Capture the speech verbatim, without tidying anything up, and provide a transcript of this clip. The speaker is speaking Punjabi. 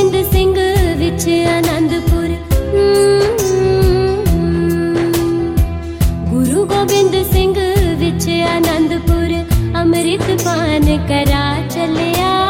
ਗੋਬਿੰਦ ਸਿੰਘ ਵਿੱਚ ਆਨੰਦਪੁਰ, ਗੁਰੂ ਗੋਬਿੰਦ ਸਿੰਘ ਵਿੱਚ ਆਨੰਦਪੁਰ ਅੰਮ੍ਰਿਤ ਪਾਨ ਕਰਾ ਚੱਲਿਆ।